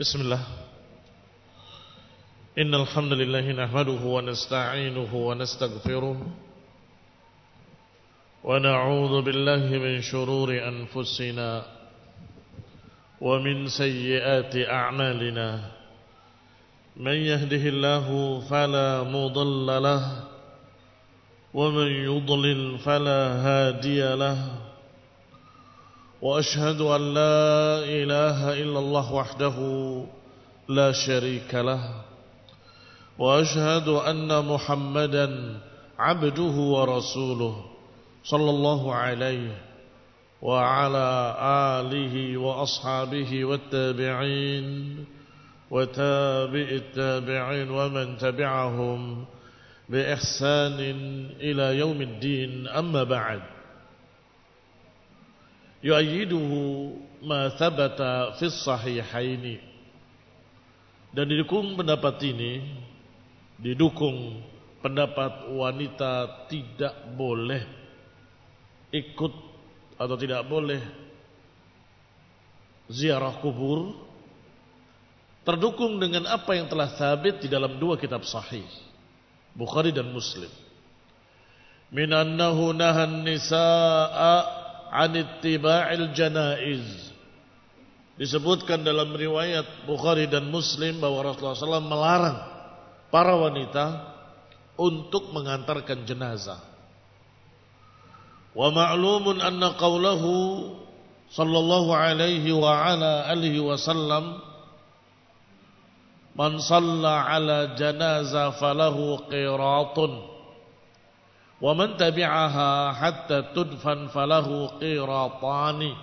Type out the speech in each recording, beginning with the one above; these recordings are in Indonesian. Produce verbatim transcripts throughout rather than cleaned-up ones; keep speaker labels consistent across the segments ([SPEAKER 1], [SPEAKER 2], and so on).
[SPEAKER 1] Bismillah. Innal hamdalillah nahmaduhu wa nasta'inuhu wa nastaghfiruh wa na'udzu billahi min shururi anfusina wa min sayyiati a'malina. Man yahdihillahu fala mudilla lahu wa man yudlil fala hadiya lahu. وأشهد أن لا إله إلا الله وحده لا شريك له وأشهد أن محمدا عبده ورسوله صلى الله عليه وعلى آله وأصحابه والتابعين وتابع التابعين ومن تبعهم بإحسان إلى يوم الدين. أما بعد، yu'ayyiduhu ma thabata fis sahihaini, dan didukung pendapat ini, didukung pendapat wanita tidak boleh ikut atau tidak boleh ziarah kubur, terdukung dengan apa yang telah sabit di dalam dua kitab sahih, Bukhari dan Muslim. Min annahu nahan nisaa an ittiba'il janaiz. Disebutkan dalam riwayat Bukhari dan Muslim bahwa Rasulullah shallallahu alaihi wasallam melarang para wanita untuk mengantarkan jenazah. Wa ma'lumun anna qawlahu sallallahu alaihi wa ala alihi wasallam man shalla ala janazah falahu qiratun wa man tabi'aha hatta tudfan falahu qiratani.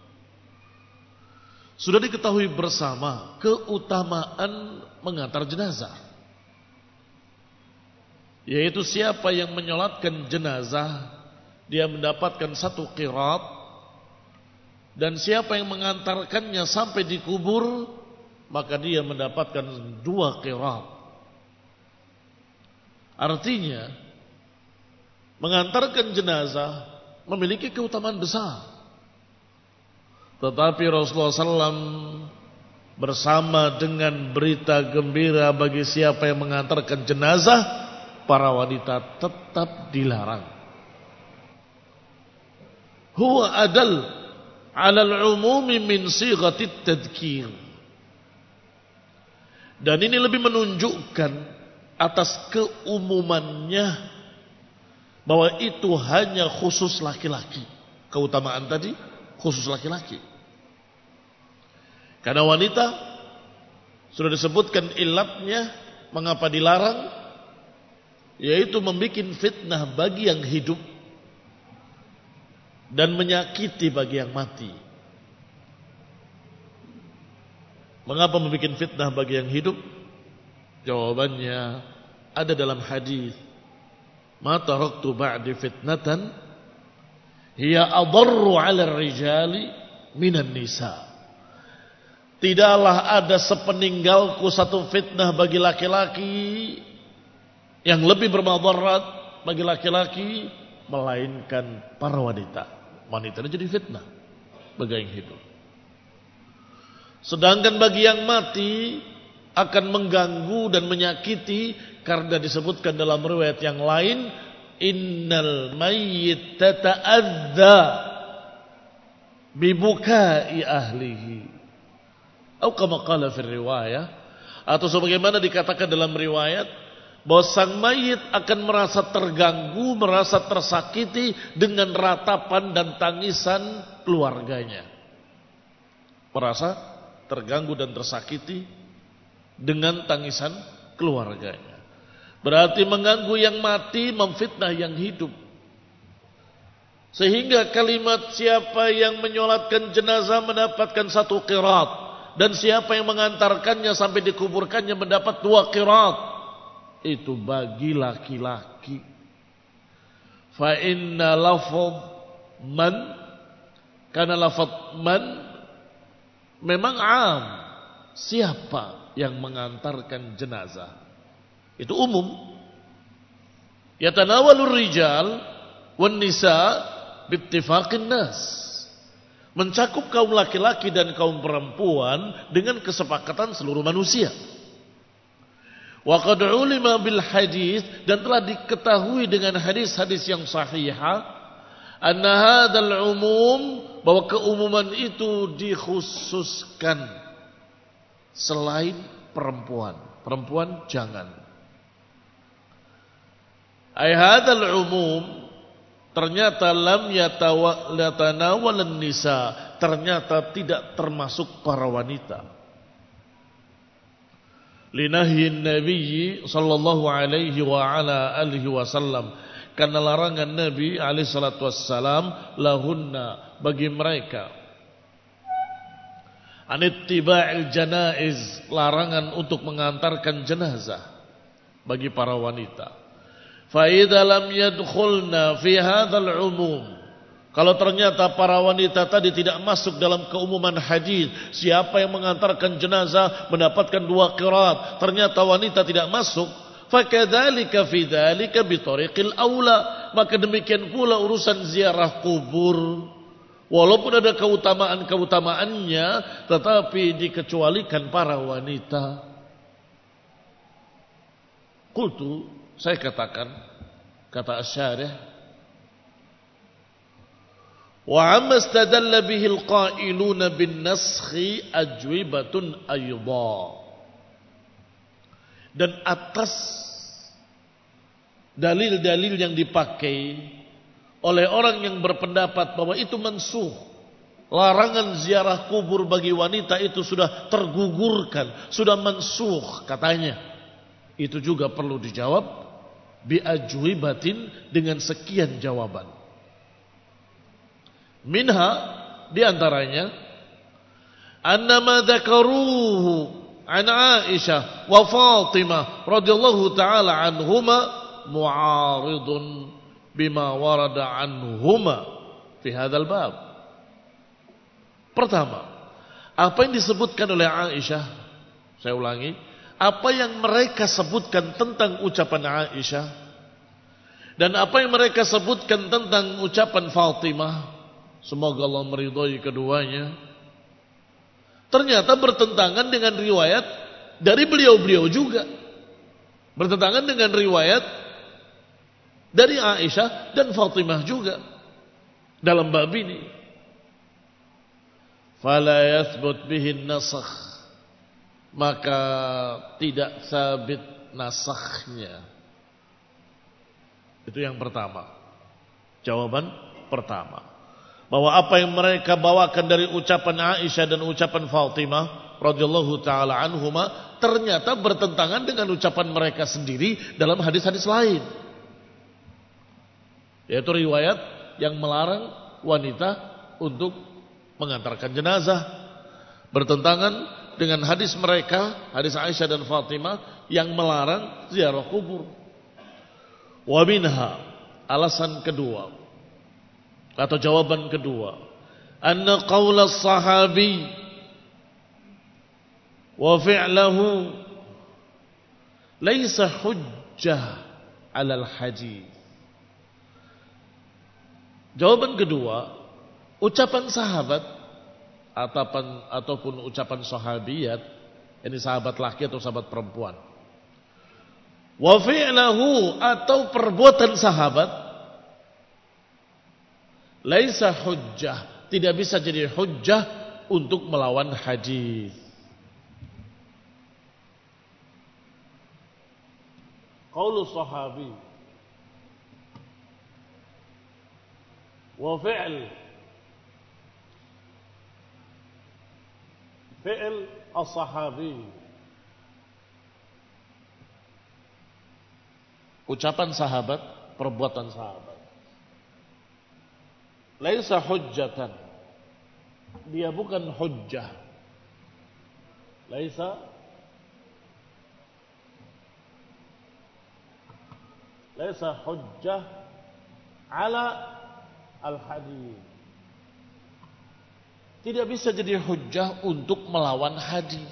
[SPEAKER 1] Sudah diketahui bersama keutamaan mengantar jenazah, yaitu siapa yang menyolatkan jenazah dia mendapatkan satu qirat, dan siapa yang mengantarkannya sampai di kubur maka dia mendapatkan dua qirat. Artinya mengantarkan jenazah memiliki keutamaan besar. Tetapi Rasulullah shallallahu alaihi wasallam bersama dengan berita gembira bagi siapa yang mengantarkan jenazah, para wanita tetap dilarang. Huwa adal ala al-umumi min sighatit tadhkir. Dan ini lebih menunjukkan atas keumumannya, bahwa itu hanya khusus laki-laki. Keutamaan tadi khusus laki-laki. Karena wanita sudah disebutkan ilatnya mengapa dilarang, yaitu membuat fitnah bagi yang hidup dan menyakiti bagi yang mati. Mengapa membuat fitnah bagi yang hidup? Jawabannya ada dalam hadis, ma taraktu ba'di fitnatan hiya adarru 'ala ar-rijali minan nisa. Tidaklah ada sepeninggalku satu fitnah bagi laki-laki yang lebih bermadarat bagi laki-laki melainkan para wanita. Wanita jadi fitnah bagi yang hidup. Sedangkan bagi yang mati akan mengganggu dan menyakiti, karena disebutkan dalam riwayat yang lain, innal mayyit tata'adza bibukai ahlihi, atau kama qala fi riwayah, atau sebagaimana dikatakan dalam riwayat bahwa sang mayit akan merasa terganggu, merasa tersakiti dengan ratapan dan tangisan keluarganya. Merasa terganggu dan tersakiti dengan tangisan keluarganya. Berarti mengganggu yang mati, memfitnah yang hidup. Sehingga kalimat siapa yang menyolatkan jenazah mendapatkan satu qirat, dan siapa yang mengantarkannya sampai dikuburkannya mendapat dua qirat, itu bagi laki-laki. Fa inna lafadh man, karena lafadh man memang am, siapa yang mengantarkan jenazah itu umum. Yatanawalur rijal wan nisa bittifaqin nas. mencakup kaum laki-laki dan kaum perempuan dengan kesepakatan seluruh manusia. Wa qad ulima bil hadis, dan telah diketahui dengan hadis-hadis yang sahihah, anna hadzal umum, bahwa keumuman itu dikhususkan selain perempuan. Perempuan jangan. Ai hadzal umum, ternyata lam yatanawalan nisa, ternyata tidak termasuk para wanita. Linahyin Nabi sallallahu alaihi wa ala alihi wasallam, karena larangan Nabi alaihi salatu wassalam, lahunna, bagi mereka, anittiba'il janaiz, larangan untuk mengantarkan jenazah bagi para wanita. Fa idza lam yadkhulna fi hadzal umum, kalau ternyata para wanita tadi tidak masuk dalam keumuman hadis, siapa yang mengantarkan jenazah mendapatkan dua qiraat, ternyata wanita tidak masuk, fakadzalika fi dzalika bi tariqil aula, maka demikian pula urusan ziarah kubur, walaupun ada keutamaan-keutamaannya, tetapi dikecualikan para wanita. Qultu, saya katakan, kata Asy-Syarih, wa amma istadalla bihi alqailuna bin naskhi ajwibatun aydha, dan atas dalil-dalil yang dipakai oleh orang yang berpendapat bahwa itu mansukh, larangan ziarah kubur bagi wanita itu sudah tergugurkan, sudah mansukh katanya, itu juga perlu dijawab bi ajwibatin, dengan sekian jawaban. Minha, diantaranya, annama dzakaruhu an Aisyah wa Fatimah radhiyallahu taala anhuma mu'aridun bima warada anhuma fi hadzal bab. Pertama, apa yang disebutkan oleh Aisyah, saya ulangi, apa yang mereka sebutkan tentang ucapan Aisyah dan apa yang mereka sebutkan tentang ucapan Fatimah, semoga Allah meridhai keduanya, ternyata bertentangan dengan riwayat dari beliau-beliau juga, bertentangan dengan riwayat dari Aisyah dan Fatimah juga dalam bab ini. Fala yathbut bihi nasakh, maka tidak sabit nasakhnya. Itu yang pertama, jawaban pertama, bahwa apa yang mereka bawakan dari ucapan Aisyah dan ucapan Fatimah radhiyallahu taala anhuma ternyata bertentangan dengan ucapan mereka sendiri dalam hadis-hadis lain, yaitu riwayat yang melarang wanita untuk mengantarkan jenazah, bertentangan dengan hadis mereka, hadis Aisyah dan Fatimah yang melarang ziarah kubur. Wa minha, alasan kedua atau jawaban kedua, anna qaula sahabi wa fi'lahu laisa hujjah 'alal hadis. Jawaban kedua, ucapan sahabat ataupun ataupun ucapan sahabiyat, ini sahabat laki atau sahabat perempuan, wa fi'lahu, atau perbuatan sahabat, laisa hujjah, tidak bisa jadi hujjah untuk melawan hadis. Qaulu sahabi wa fi'l fi'l as-sahabi, ucapan sahabat, perbuatan sahabat, laisa hujjatan, dia bukan hujjah, laisa laisa hujjah ala al-hadis, tidak bisa jadi hujjah untuk melawan hadis.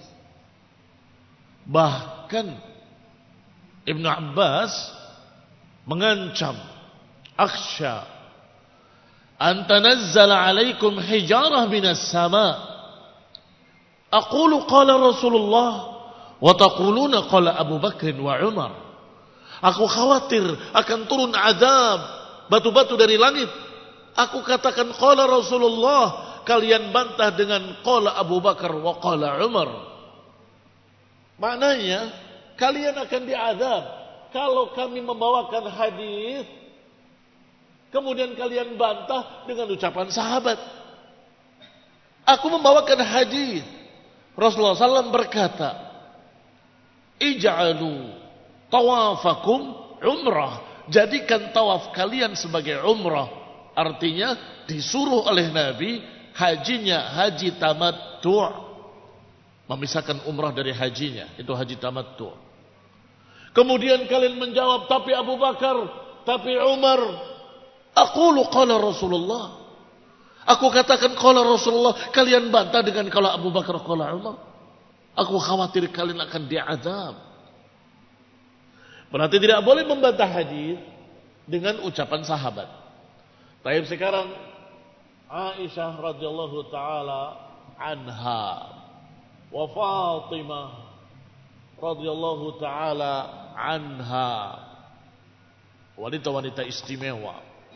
[SPEAKER 1] Bahkan Ibnu Abbas mengancam, akhsha an tanazzala alaikum hijarah minas sama. Aqulu qala Rasulullah wa taquluna qala Abu Bakr wa Umar. Aku khawatir akan turun azab batu-batu dari langit. Aku katakan qala Rasulullah, kalian bantah dengan qala Abu Bakar wa qala Umar. Maknanya kalian akan diazab kalau kami membawakan hadis kemudian kalian bantah dengan ucapan sahabat. Aku membawakan hadis. Rasulullah sallallahu alaihi wasallam berkata, "Ij'alu tawafakum umrah." Jadikan tawaf kalian sebagai umrah. Artinya disuruh oleh Nabi hajinya haji tamattu'. Memisahkan umrah dari hajinya. Itu haji tamattu'. Kemudian kalian menjawab, tapi Abu Bakar, tapi Umar. Aqulu qala Rasulullah. Aku katakan qala Rasulullah, kalian bantah dengan qala Abu Bakar qala Umar. Aku khawatir kalian akan diazab. Berarti tidak boleh membantah hadis dengan ucapan sahabat. Tapi sekarang Aisyah radhiyallahu taala anha wa Fatimah radhiyallahu taala anha, wanita-wanita istimewa,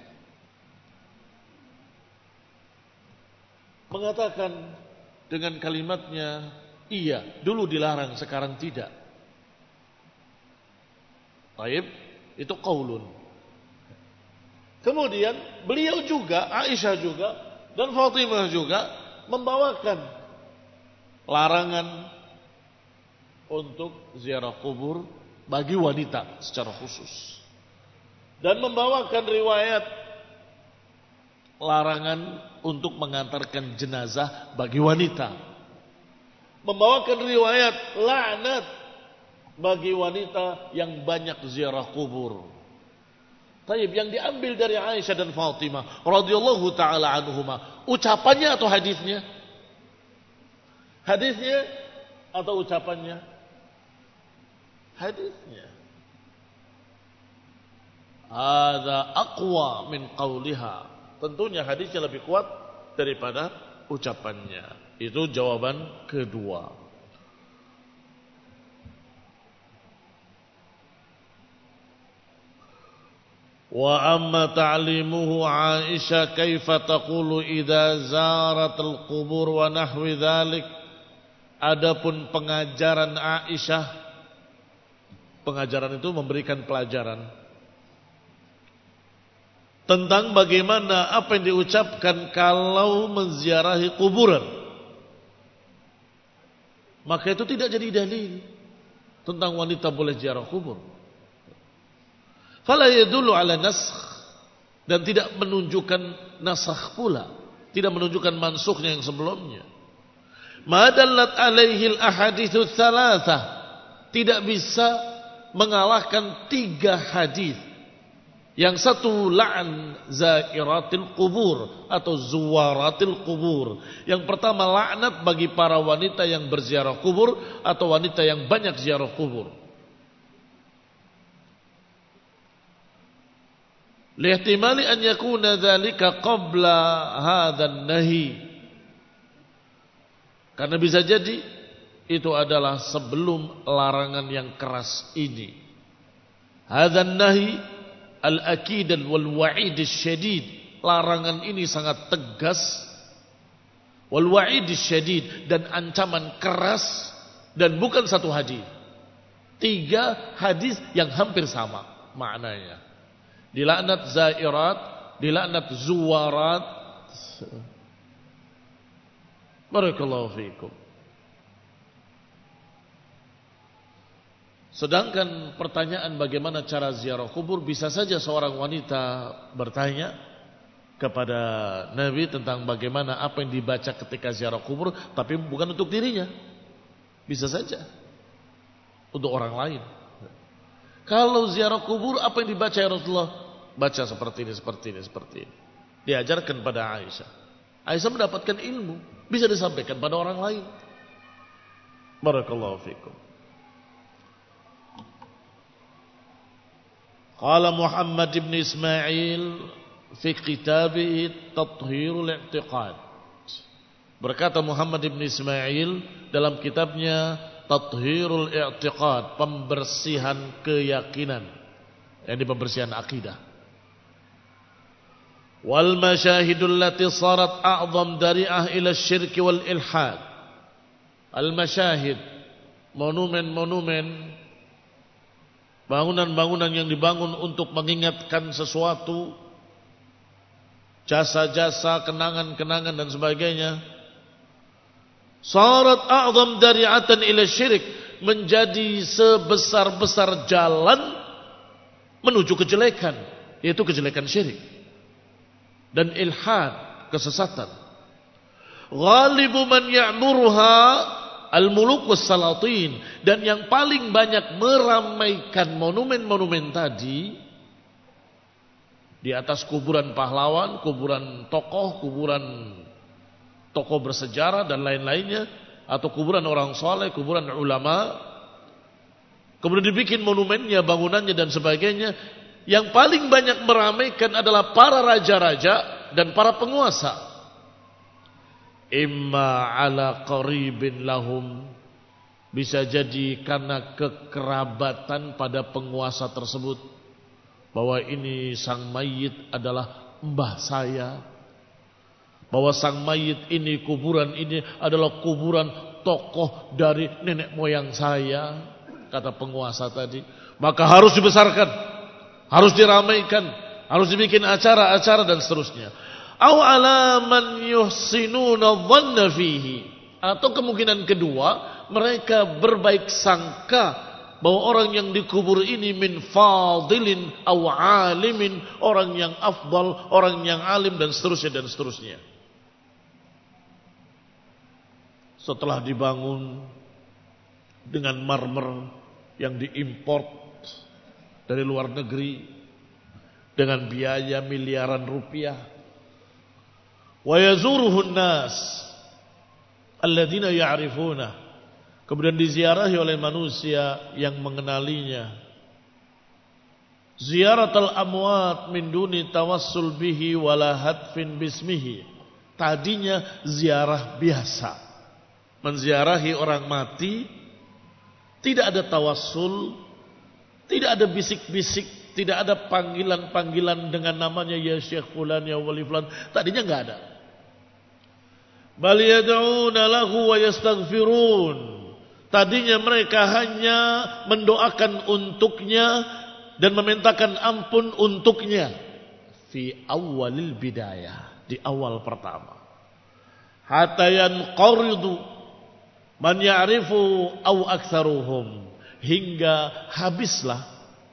[SPEAKER 1] mengatakan dengan kalimatnya, iya, dulu dilarang, sekarang tidak. Baik, itu qaulun. Kemudian beliau juga, Aisyah juga dan Fatimah juga membawakan larangan untuk ziarah kubur bagi wanita secara khusus. Dan membawakan riwayat larangan untuk mengantarkan jenazah bagi wanita. Membawakan riwayat laknat bagi wanita yang banyak ziarah kubur. Taib, yang diambil dari Aisyah dan Fatimah radhiyallahu taala anhuma, ucapannya atau hadisnya? Hadisnya atau ucapannya? Hadisnya. Hadza aqwa min qawliha. Tentunya hadisnya lebih kuat daripada ucapannya. Itu jawaban kedua. Wa amma ta'limuhu Aisyah kaifa taqulu idza zaratul qubur wa nahwi dzalik. Adapun pengajaran Aisyah, pengajaran itu memberikan pelajaran tentang bagaimana apa yang diucapkan kalau menziarahi kuburan. Maka itu tidak jadi dalil tentang wanita boleh ziarah kubur. Fala yadullu ala nasakh, dan tidak menunjukkan nasakh pula, tidak menunjukkan mansukhnya yang sebelumnya. Ma dallat alaihi al-ahaditsu tsalatsah, tidak bisa mengalahkan tiga hadis. Yang satu la'an zairatil qubur atau zuwaratil qubur. Yang pertama laknat bagi para wanita yang berziarah kubur atau wanita yang banyak ziarah kubur. Lihtimali an yakuna dzalika qabla hadzal nahi. Karena bisa jadi itu adalah sebelum larangan yang keras ini. Hadzal nahi al-akid wal wa'id syadid. Larangan ini sangat tegas. Wal wa'id syadid, dan ancaman keras, dan bukan satu hadis. Tiga hadis yang hampir sama maknanya. Dilaknat zairat, dilaknat zuwarat. Barakallahu fiikum. Sedangkan pertanyaan bagaimana cara ziarah kubur, bisa saja seorang wanita bertanya kepada Nabi tentang bagaimana apa yang dibaca ketika ziarah kubur, tapi bukan untuk dirinya. Bisa saja untuk orang lain. Kalau ziarah kubur, apa yang dibaca ya Rasulullah? Baca seperti ini, seperti ini, seperti ini. Diajarkan pada Aisyah. Aisyah mendapatkan ilmu, bisa disampaikan pada orang lain. Barakallahu fikum. Qala Muhammad ibn Ismail fi kitabihi Tathhirul I'tiqad. Berkata Muhammad ibn Ismail dalam kitabnya Tathhirul I'tiqad, pembersihan keyakinan, yakni pembersihan akidah. Wal masyahidul lati sarat a'zam dari'ah ila syirki wal ilhad. Al masyahid, monumen-monumen, bangunan-bangunan yang dibangun untuk mengingatkan sesuatu, jasa-jasa, kenangan-kenangan dan sebagainya. Sarat a'zam dari'atan ila syirik, menjadi sebesar-besar jalan menuju kejelekan, yaitu kejelekan syirik dan ilhad, kesesatan. Ghalibu man ya'muruha al-muluk was-salatin, dan yang paling banyak meramaikan monumen-monumen tadi di atas kuburan pahlawan, kuburan tokoh, kuburan tokoh bersejarah dan lain-lainnya, atau kuburan orang soleh, kuburan ulama, kemudian dibikin monumennya, bangunannya dan sebagainya. Yang paling banyak meramaikan adalah para raja-raja dan para penguasa. Imma ala qaribin lahum, bisa jadi karena kekerabatan pada penguasa tersebut, bahwa ini sang mayit adalah mbah saya, bahwa sang mayit ini, kuburan ini adalah kuburan tokoh dari nenek moyang saya, kata penguasa tadi. Maka harus dibesarkan, harus diramaikan, harus dibikin acara-acara dan seterusnya. Aw ala man yuhsinuna dhanna fihi, atau kemungkinan kedua, mereka berbaik sangka bahwa orang yang dikubur ini min fadilin aw alimin, orang yang afdal, orang yang alim dan seterusnya dan seterusnya. Setelah dibangun dengan marmer yang diimport dari luar negeri dengan biaya miliaran rupiah, wa yazuruhun nas alladzina ya'rifuna, kemudian diziarahi oleh manusia yang mengenalinya. Ziyaratul amwat min duni tawassul bihi wala hadfin bismihi, tadinya ziarah biasa, menziarahi orang mati, tidak ada tawassul, tidak ada bisik-bisik, tidak ada panggilan-panggilan dengan namanya ya Syekh fulan, ya wali fulan, tadinya enggak ada. Bal yad'una lahu wa yastaghfirun, tadinya mereka hanya mendoakan untuknya dan memintakan ampun untuknya. Fi awalil bidayah, di awal pertama. Hatta yanqaridu man ya'rifu aw aktsaruhum, hingga habislah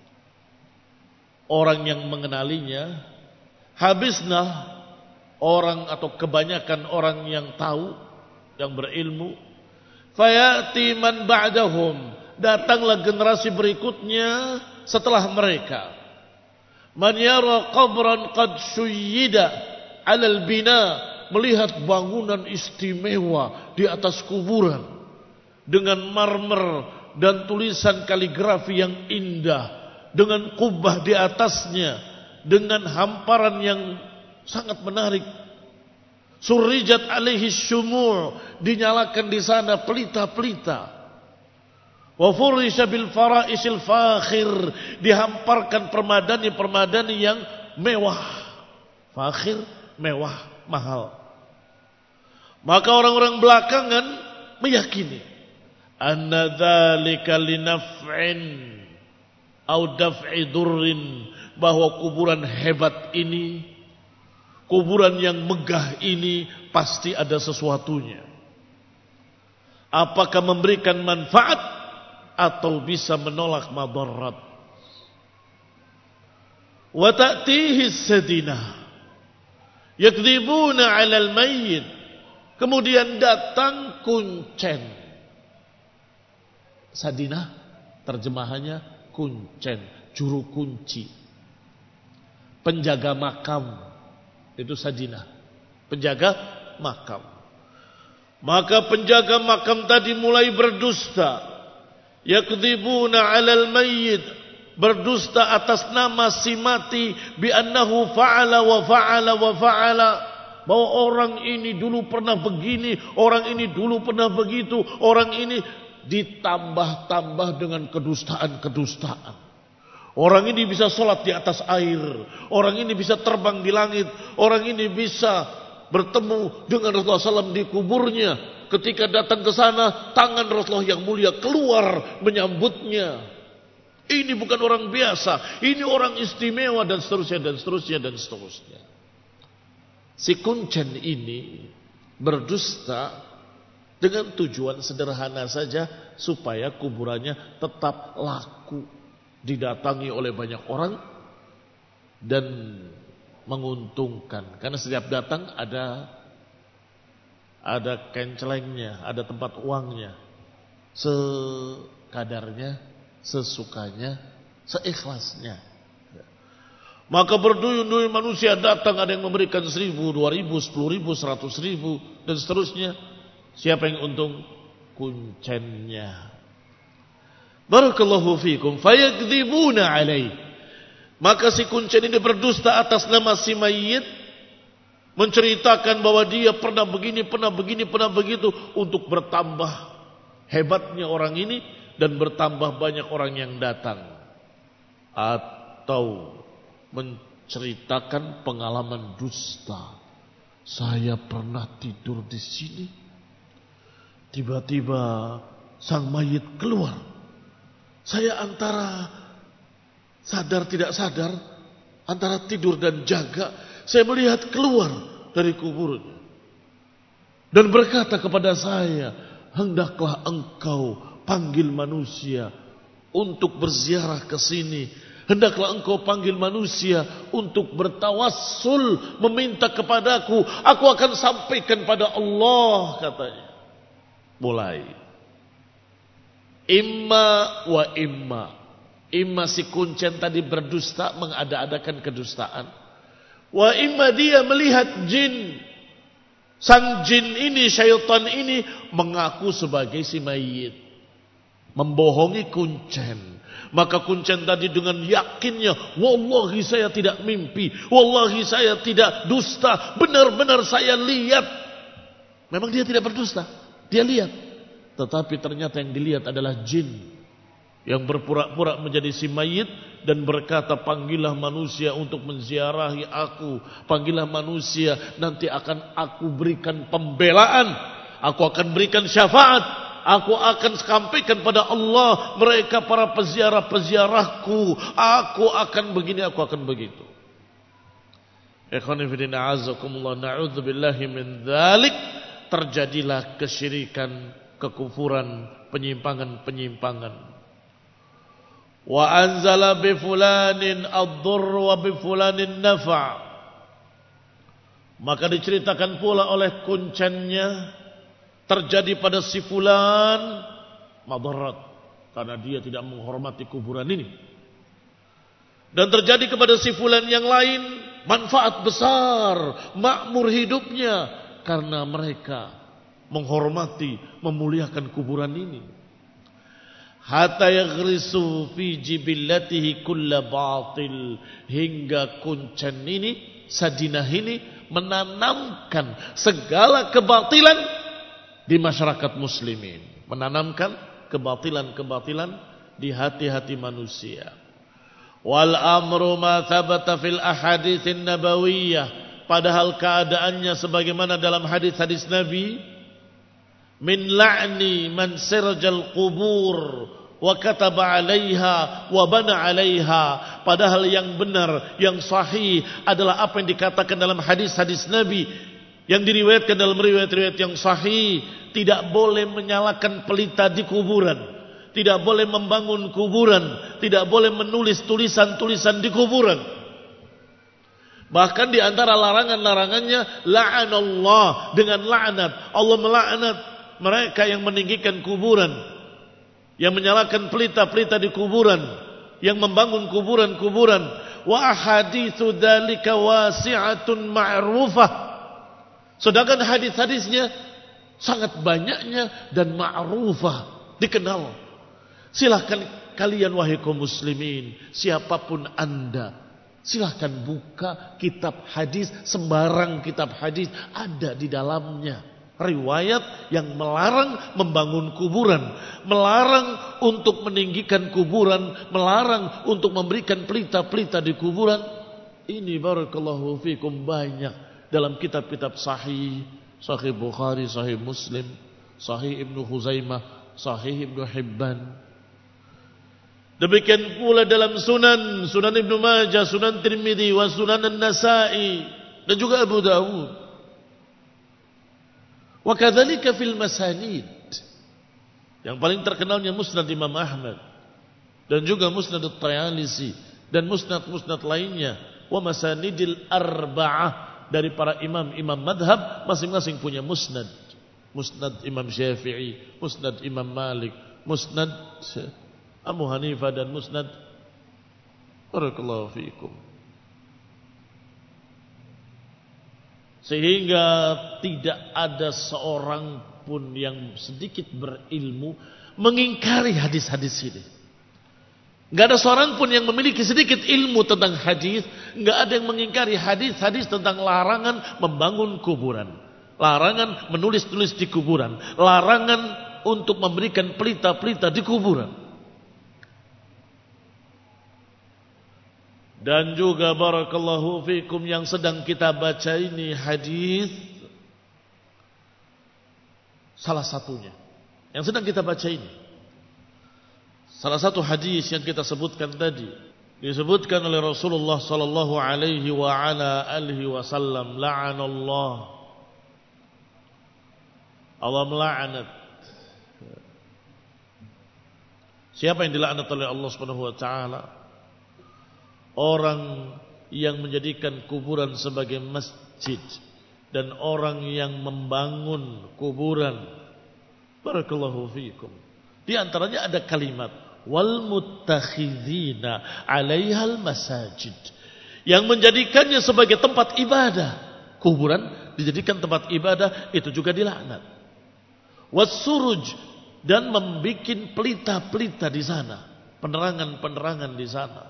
[SPEAKER 1] orang yang mengenalinya, habislah orang atau kebanyakan orang yang tahu, yang berilmu. Fayati man ba'dahum, datanglah generasi berikutnya setelah mereka. Man yara qabran qad suyyida 'alal bina, melihat bangunan istimewa di atas kuburan dengan marmer dan tulisan kaligrafi yang indah, dengan kubah di atasnya, dengan hamparan yang sangat menarik. Surrijat alaihi syumu', dinyalakan di sana pelita-pelita. Wa furisha bil fara'isil fakhir, dihamparkan permadani-permadani yang mewah. Fakhir, mewah, mahal. Maka orang-orang belakangan meyakini anna dzalika linaf'in au daf'i durrin, bahwa kuburan hebat ini, kuburan yang megah ini pasti ada sesuatunya. Apakah memberikan manfaat atau bisa menolak madarat. Wa ta'tihi sadinah yakdzibuna 'alal mayyit, kemudian datang kuncen. Sadinah terjemahannya kuncen, juru kunci, penjaga makam. Itu sadinah, penjaga makam. Maka penjaga makam tadi mulai berdusta. Yakdzibuna 'alal mayyit, berdusta atas nama si mati bi annahu fa'ala wa fa'ala wa fa'ala, bahwa orang ini dulu pernah begini, orang ini dulu pernah begitu, orang ini ditambah-tambah dengan kedustaan-kedustaan. Orang ini bisa sholat di atas air, orang ini bisa terbang di langit, orang ini bisa bertemu dengan Rasulullah shallallahu alaihi wasallam di kuburnya. Ketika datang ke sana, tangan Rasulullah yang mulia keluar menyambutnya. Ini bukan orang biasa, ini orang istimewa, dan seterusnya dan seterusnya dan seterusnya. Si kuncen ini berdusta dengan tujuan sederhana saja, supaya kuburannya tetap laku, didatangi oleh banyak orang dan menguntungkan. Karena setiap datang ada ada kencelengnya, ada tempat uangnya, sekadarnya, sesukanya, seikhlasnya. Maka berduyun-duyun manusia datang, ada yang memberikan seribu, dua ribu, sepuluh ribu, seratus ribu, dan seterusnya. Siapa yang untung? Kuncennya. Barakallahu fikum. Fayakdzibuna alaih. Maka si kuncen ini berdusta atas nama si mayit, menceritakan bahwa dia pernah begini, pernah begini, pernah begitu, untuk bertambah hebatnya orang ini dan bertambah banyak orang yang datang. Atau menceritakan pengalaman dusta. Saya pernah tidur di sini, tiba-tiba sang mayit keluar. Saya antara sadar tidak sadar, antara tidur dan jaga, saya melihat keluar dari kuburnya dan berkata kepada saya, hendaklah engkau panggil manusia untuk berziarah ke sini. Hendaklah engkau panggil manusia untuk bertawassul, meminta kepadaku. Aku akan sampaikan pada Allah, katanya. Mulai. Imma wa imma. Imma si kuncen tadi berdusta, mengada-adakan kedustaan. Wa imma dia melihat jin. Sang jin ini, syaitan ini mengaku sebagai si mayit, membohongi kuncen. Maka kuncen tadi dengan yakinnya, wallahi saya tidak mimpi, wallahi saya tidak dusta, benar-benar saya lihat. Memang dia tidak berdusta, dia lihat. Tetapi ternyata yang dilihat adalah jin yang berpura-pura menjadi si mayit dan berkata, panggillah manusia untuk menziarahi aku, panggillah manusia, nanti akan aku berikan pembelaan, aku akan berikan syafaat, aku akan sampaikan pada Allah, mereka para peziarah-peziarahku, aku akan begini, aku akan begitu. Ikhwani fillah azakumullah, na'udzubillahi min dzalik. Terjadilah kesyirikan, kekufuran, penyimpangan-penyimpangan. Wa anzala bi fulanin ad-durr wa bi fulanin nafa'. Maka diceritakan pula oleh kuncennya, terjadi pada si fulan madarat karena dia tidak menghormati kuburan ini. Dan terjadi kepada si fulan yang lain manfaat besar, makmur hidupnya karena mereka menghormati, memuliakan kuburan ini. Hatta yaghrisu fi jibillatihi kulla batil, hingga kuncen ini, Sadinah ini menanamkan segala kebatilan di masyarakat muslimin, menanamkan kebatilan-kebatilan di hati-hati manusia. Wal amru ma thabata fil ahaditsin nabawiyah, padahal keadaannya sebagaimana dalam hadis-hadis Nabi, min la'ni man sirjal qubur wa kataba 'alaiha wa bana 'alaiha, padahal yang benar, yang sahih adalah apa yang dikatakan dalam hadis-hadis Nabi yang diriwayatkan dalam riwayat-riwayat yang sahih. Tidak boleh menyalakan pelita di kuburan, tidak boleh membangun kuburan, tidak boleh menulis tulisan-tulisan di kuburan. Bahkan di antara larangan-larangannya, la'anallah, dengan laknat. Allah melaknat mereka yang meninggikan kuburan, yang menyalakan pelita-pelita di kuburan, yang membangun kuburan-kuburan. Wa ahaditsu dzalika wasi'atun ma'rufah. Sedangkan hadis-hadisnya sangat banyaknya dan ma'rufah, dikenal. Silahkan kalian wahai kaum muslimin, siapapun anda, silahkan buka kitab hadis, sembarang kitab hadis ada di dalamnya riwayat yang melarang membangun kuburan, melarang untuk meninggikan kuburan, melarang untuk memberikan pelita-pelita di kuburan. Ini barakallahu fikum banyak dalam kitab-kitab sahih, sahih Bukhari, sahih Muslim, sahih Ibnu Khuzaimah, sahih Ibnu Hibban. Demikian pula dalam sunan, sunan Ibnu Majah, sunan Tirmidzi, wa sunan An-Nasa'i, dan juga Abu Dawud. Wa kadzalika fil masanid. Yang paling terkenalnya Musnad Imam Ahmad, dan juga Musnad At-Tayalisi, dan musnad-musnad lainnya. Wa masanidil arba'ah, dari para imam-imam madhab, masing-masing punya musnad. Musnad Imam Syafi'i, Musnad Imam Malik, Musnad Abu Hanifah, dan Musnad. Barakallahu fiikum. Sehingga tidak ada seorang pun yang sedikit berilmu mengingkari hadis-hadis ini. Enggak ada seorang pun yang memiliki sedikit ilmu tentang hadis, enggak ada yang mengingkari hadis-hadis tentang larangan membangun kuburan, larangan menulis-tulis di kuburan, larangan untuk memberikan pelita-pelita di kuburan. Dan juga barakallahu fikum yang sedang kita baca ini hadis salah satunya yang sedang kita baca ini, salah satu hadis yang kita sebutkan tadi, disebutkan oleh Rasulullah sallallahu alaihi wa ala alihi wasallam, la'anallah, Allah melaknat. Siapa yang dilaknat oleh Allah Subhanahu wa taala? Orang yang menjadikan kuburan sebagai masjid dan orang yang membangun kuburan. Barakallahu fiikum. Di antaranya ada kalimat wal muttakhizina 'alaihal masajid, yang menjadikannya sebagai tempat ibadah. Kuburan dijadikan tempat ibadah, itu juga dilaknat. Was-suruj, dan membikin pelita-pelita di sana, penerangan-penerangan di sana.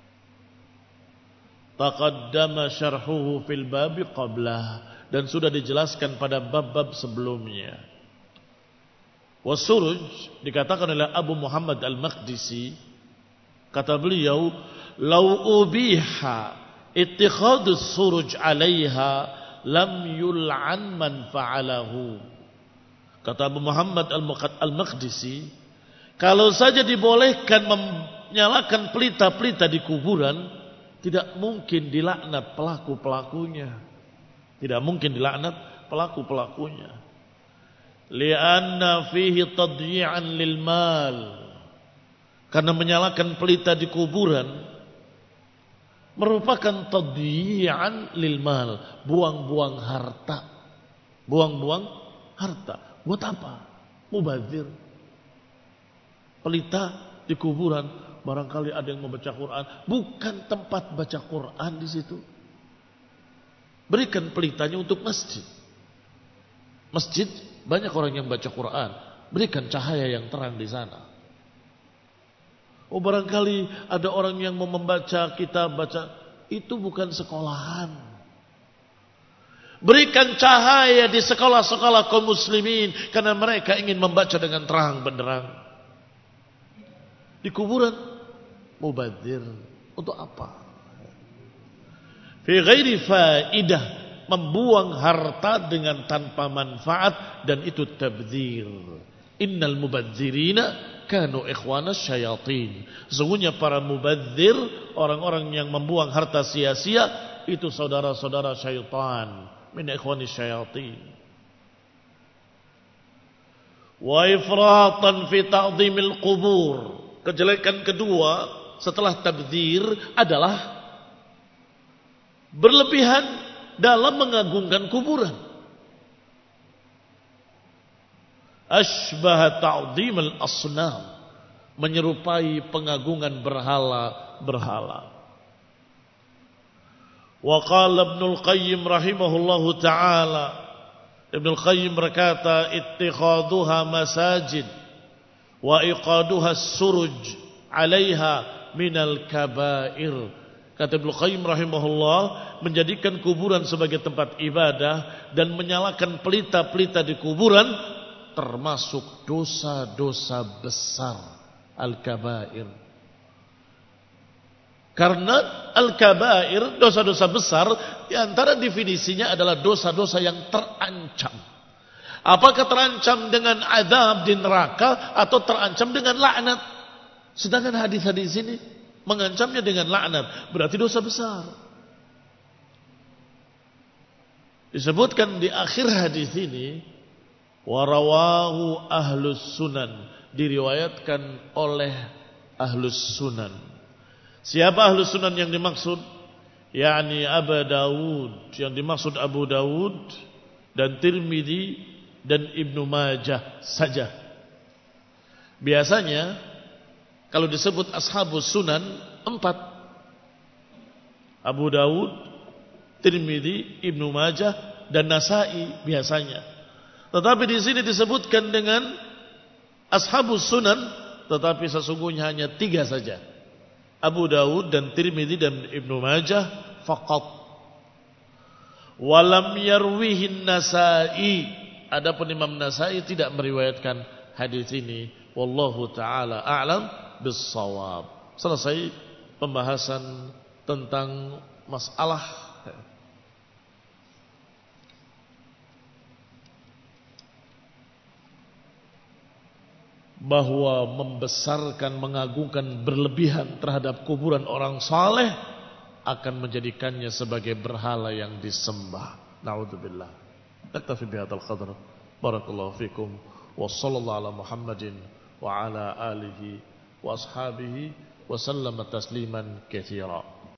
[SPEAKER 1] Taqaddama syarhuhu fil babi qablah, dan sudah dijelaskan pada bab-bab sebelumnya. Wasuruj dikatakan oleh Abu Muhammad Al-Maqdisi, kata beliau, "Lau ubiha ittikhadus suruj 'alaiha lam yul'an man fa'alahu." Kata Abu Muhammad Al-Maqdisi, kalau saja dibolehkan menyalakan pelita-pelita di kuburan, tidak mungkin dilaknat pelaku-pelakunya. Tidak mungkin dilaknat pelaku-pelakunya. Lianna fihi tadyi'an lil mal. Karena menyalakan pelita di kuburan merupakan tadyi'an lil mal, buang-buang harta. Buang-buang harta. Buat apa? Mubazir. Pelita di kuburan, barangkali ada yang membaca Quran, bukan tempat baca Quran di situ. Berikan pelitanya untuk masjid. Masjid banyak orang yang baca Quran, berikan cahaya yang terang di sana. Oh, barangkali ada orang yang mau membaca kitab, baca, itu bukan sekolahan. Berikan cahaya di sekolah-sekolah kaum muslimin, karena mereka ingin membaca dengan terang benderang. Di kuburan mubadzir, untuk apa? Fi ghairi faidah, membuang harta dengan tanpa manfaat, dan itu tabdzir. Innal mubadzirina kanu ikhwanas syayatin. Sesungguhnya para mubadzir, orang-orang yang membuang harta sia-sia, itu saudara-saudara syaitan, min ikhwanis syayatin. Wa ifratan fi ta'dhimil qubur. Kejelekan kedua setelah tabdzir adalah berlebihan dalam mengagungkan kuburan. Ashbah ta'dhimil asnam, menyerupai pengagungan berhala-berhala. Wa qala Ibnul Qayyim rahimahullahu ta'ala, Ibnul Qayyim berkata, ittikhaduha masajid wa iqaduha suruj 'alaiha minal kabair. Kata Ibnu Qayyim rahimahullah, menjadikan kuburan sebagai tempat ibadah dan menyalakan pelita-pelita di kuburan termasuk dosa-dosa besar, al-kabair. Karena al-kabair, dosa-dosa besar, di antara definisinya adalah dosa-dosa yang terancam. Apakah terancam dengan azab di neraka atau terancam dengan laknat? Sedangkan hadis-hadis ini mengancamnya dengan laknat, berarti dosa besar. Disebutkan di akhir hadis ini, warawahu ahlus sunan, diriwayatkan oleh ahlus sunan. Siapa ahlus sunan yang dimaksud? yakni Abu Dawud, yang dimaksud Abu Dawud dan Tirmidzi dan Ibnu Majah saja. Biasanya kalau disebut ashabus sunan empat, Abu Dawud, Tirmidzi, Ibnu Majah dan Nasa'i biasanya. Tetapi di sini disebutkan dengan ashabus sunan, tetapi sesungguhnya hanya tiga saja, Abu Dawud dan Tirmidzi dan Ibnu Majah faqat. Walam yarwihin Nasa'i, adapun Imam Nasa'i tidak meriwayatkan hadis ini. Wallahu taala a'lam bis-shawab. Selesai pembahasan tentang masalah bahwa membesarkan, mengagungkan berlebihan terhadap kuburan orang saleh akan menjadikannya sebagai berhala yang disembah. Na'udzubillah. Naktafi bihadzal qadr. Barakallahu fikum wa sallallahu ala Muhammadin wa ala alihi wa ashabihi wa sallama tasliman katsira.